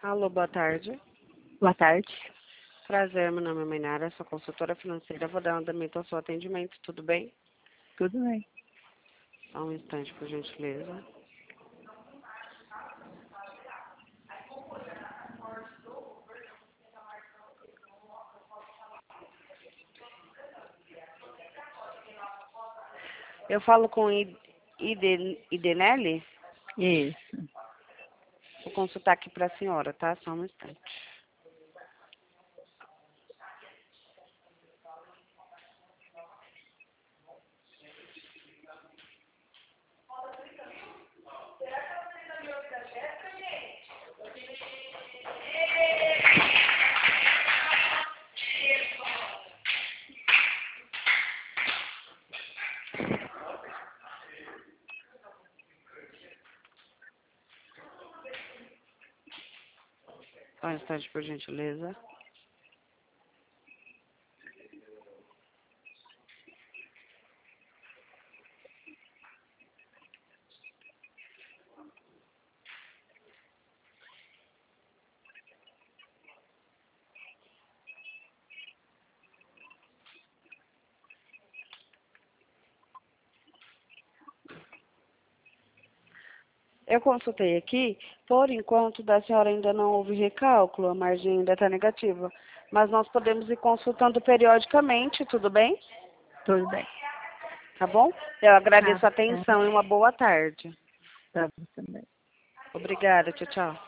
Alô, boa tarde. Boa tarde. Prazer, meu nome é Mainara, sou consultora financeira. Vou dar andamento ao seu atendimento, tudo bem? Tudo bem. Só um instante, por gentileza. Eu falo com Idenelli? Isso. Vou consultar aqui para a senhora, tá? Só um instante. Só um instante, por gentileza. Eu consultei aqui, por enquanto da senhora ainda não houve recálculo, a margem ainda está negativa. Mas nós podemos ir consultando periodicamente, tudo bem? Tudo bem. Tá bom? Eu agradeço a Tá. atenção e uma boa tarde. Pra você também. Obrigada, tchau, tchau.